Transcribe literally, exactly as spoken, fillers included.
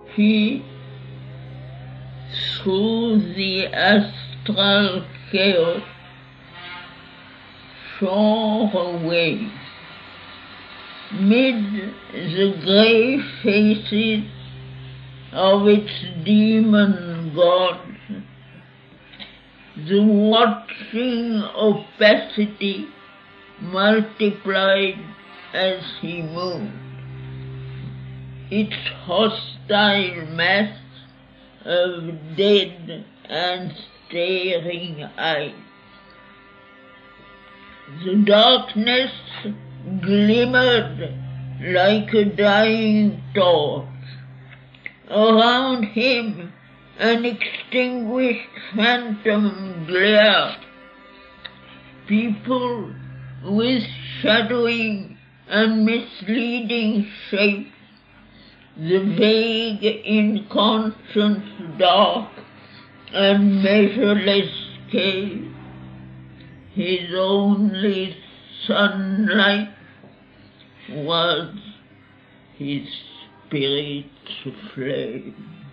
he, through the astral chaos, shore away, mid the grey faces of its demon gods, the watching opacity multiplied as he moved, its hostile mass of dead and staring eyes. The darkness glimmered like a dying torch. Around him an extinguished phantom glare. People with shadowing and misleading shapes, the vague inconscious dark and measureless scale, his only sunlight was his spirit's flame.